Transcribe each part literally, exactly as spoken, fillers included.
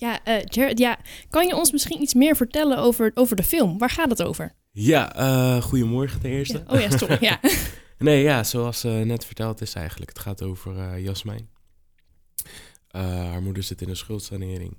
Ja, uh, Jared, ja, kan je ons misschien iets meer vertellen over, over de film? Waar gaat het over? Ja, uh, goedemorgen ten eerste. Ja. Oh ja, sorry, ja. Nee, ja, zoals uh, net verteld is eigenlijk. Het gaat over uh, Jasmijn. Uh, haar moeder zit in een schuldsanering.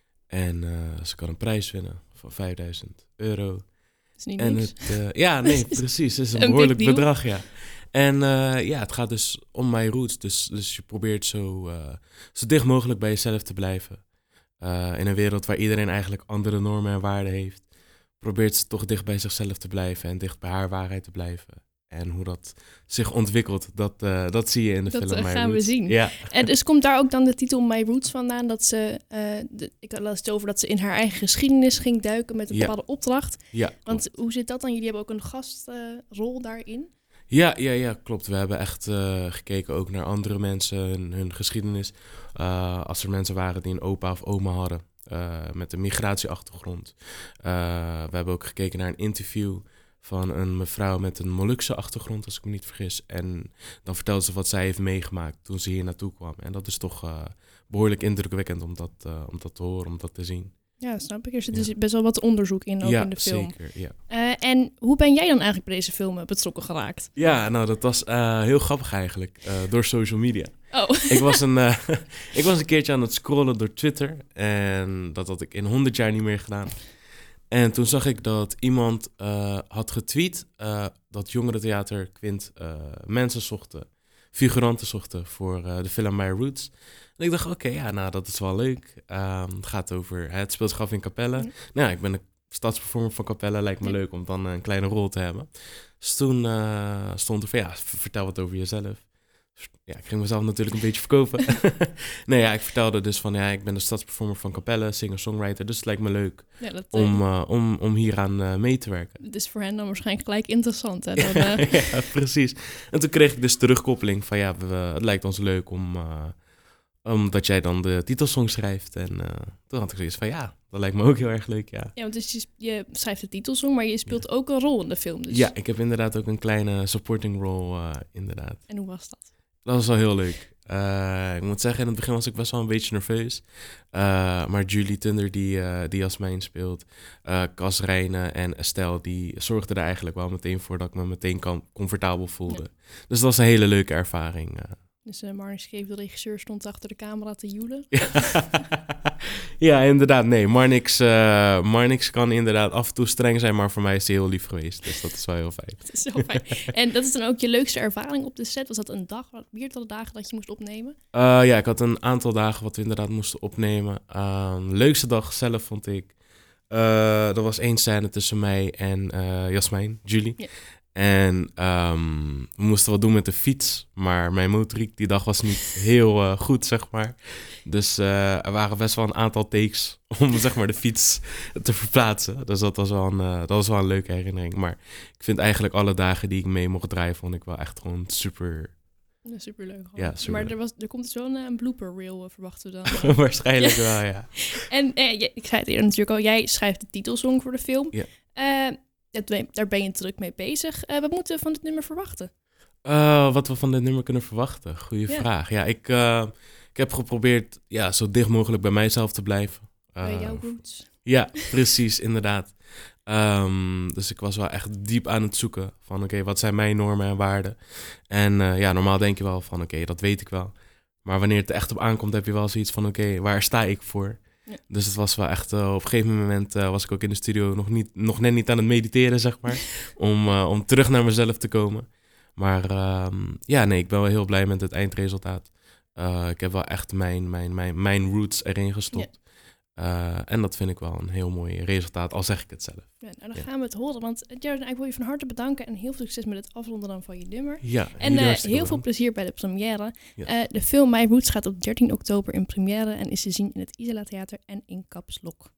En uh, ze kan een prijs winnen van vijfduizend euro. Is niet en niks. het, uh, ja, nee, precies. Het is een, een behoorlijk bedrag, ja. En uh, ja, het gaat dus om my roots. Dus, dus je probeert zo, uh, zo dicht mogelijk bij jezelf te blijven. Uh, in een wereld waar iedereen eigenlijk andere normen en waarden heeft. Probeert ze toch dicht bij zichzelf te blijven en dicht bij haar waarheid te blijven. En hoe dat zich ontwikkelt, dat, uh, dat zie je in de dat, film uh, My gaan Roots. we zien. Ja. En dus komt daar ook dan de titel My Roots vandaan, dat ze, uh, de, ik las het over dat ze in haar eigen geschiedenis ging duiken met een ja. bepaalde opdracht. Ja, Want klopt. hoe zit dat dan? Jullie hebben ook een gastrol uh, daarin. Ja, ja, ja, klopt. We hebben echt uh, gekeken ook naar andere mensen, hun, hun geschiedenis. Uh, als er mensen waren die een opa of oma hadden uh, met een migratieachtergrond. Uh, we hebben ook gekeken naar een interview van een mevrouw met een Molukse achtergrond, als ik me niet vergis. En dan vertelde ze wat zij heeft meegemaakt toen ze hier naartoe kwam. En dat is toch uh, behoorlijk indrukwekkend om dat, uh, om dat te horen, om dat te zien. Ja, snap ik. Er zit ja. dus best wel wat onderzoek in, ook ja, in de film. Zeker, ja, uh, En hoe ben jij dan eigenlijk bij deze film betrokken geraakt? Ja, nou, dat was uh, heel grappig eigenlijk, uh, door social media. Oh. ik, was een, uh, ik was een keertje aan het scrollen door Twitter. En dat had ik in honderd jaar niet meer gedaan. En toen zag ik dat iemand uh, had getweet uh, dat Jongerentheater Quint uh, mensen zochten, figuranten zochten voor uh, de film My Roots. En ik dacht, oké, okay, ja, nou, dat is wel leuk. Um, het gaat over, het speelt zich af in Capelle. Mm. Nou, ik ben een stadsperformer van Capelle, lijkt me leuk om dan een kleine rol te hebben. Dus toen uh, stond er van, ja, vertel wat over jezelf. Ja, ik ging mezelf natuurlijk een beetje verkopen. nee, ja, ik vertelde dus van, ja, ik ben de stadsperformer van Capelle, singer-songwriter. Dus het lijkt me leuk ja, dat, om, uh, om, om hieraan uh, mee te werken. Het is voor hen dan waarschijnlijk gelijk interessant, hè? Dan, uh... ja, precies. En toen kreeg ik dus terugkoppeling van, ja, we, het lijkt ons leuk om... Uh, omdat jij dan de titelsong schrijft. En uh, toen had ik zoiets van, ja, dat lijkt me ook heel erg leuk, ja. Ja, want dus je, je schrijft de titelsong, maar je speelt ja. ook een rol in de film. Dus... Ja, ik heb inderdaad ook een kleine supporting role, uh, inderdaad. En hoe was dat? Dat was wel heel leuk. Uh, ik moet zeggen, in het begin was ik best wel een beetje nerveus. Uh, maar Julie Tunder, die, uh, die Jasmijn speelt, uh, Cas Rijne en Estelle, die zorgden er eigenlijk wel meteen voor dat ik me meteen kan, comfortabel voelde. Ja. Dus dat was een hele leuke ervaring. Uh. Dus uh, Marnix Scheef, de regisseur, stond achter de camera te joelen. ja, inderdaad. Nee, Marnix, uh, Marnix kan inderdaad af en toe streng zijn, maar voor mij is hij heel lief geweest. Dus dat is wel heel fijn. Dat is heel fijn. En dat is dan ook je leukste ervaring op de set? Was dat een dag, meerdere dagen dat je moest opnemen? Uh, ja, ik had een aantal dagen wat we inderdaad moesten opnemen. Uh, de leukste dag zelf vond ik... Uh, er was één scène tussen mij en uh, Jasmijn, Julie. Ja. En um, we moesten wat doen met de fiets, maar mijn motoriek die dag was niet heel uh, goed, zeg maar. Dus uh, er waren best wel een aantal takes om zeg maar de fiets te verplaatsen. Dus dat was wel een, uh, dat was wel een leuke herinnering. Maar ik vind eigenlijk alle dagen die ik mee mocht draaien, vond ik wel echt gewoon super... Ja, superleuk. Ja, super. Maar er, was, er komt dus wel een, een blooper reel, uh, verwachten we dan. Uh. Waarschijnlijk ja. wel, ja. En uh, ik zei het eerder natuurlijk al, jij schrijft de titelsong voor de film. Ja. Uh, Daar ben je druk mee bezig. Uh, wat moeten we van dit nummer verwachten? Uh, wat we van dit nummer kunnen verwachten? Goeie ja. vraag. Ja, ik, uh, ik heb geprobeerd ja, zo dicht mogelijk bij mijzelf te blijven. Uh, bij jouw roots? Ja, precies, inderdaad. Um, dus ik was wel echt diep aan het zoeken van oké, okay, wat zijn mijn normen en waarden? En uh, ja, normaal denk je wel van oké, okay, dat weet ik wel. Maar wanneer het er echt op aankomt, heb je wel zoiets van oké, okay, waar sta ik voor? Ja. Dus het was wel echt, uh, op een gegeven moment uh, was ik ook in de studio nog, niet, nog net niet aan het mediteren, zeg maar. om, uh, om terug naar mezelf te komen. Maar uh, ja, nee, ik ben wel heel blij met het eindresultaat. Uh, ik heb wel echt mijn, mijn, mijn, mijn roots erin gestopt. Ja. Uh, en dat vind ik wel een heel mooi resultaat, al zeg ik het zelf. Ja, nou, dan ja. gaan we het horen. Want Jared, ik wil je van harte bedanken en heel veel succes met het afronden dan van je nummer. Ja, en uh, heel bedankt. Veel plezier bij de première. Ja. Uh, de film My Roots gaat op dertien oktober in première en is te zien in het Isela Theater en in Caps Lock.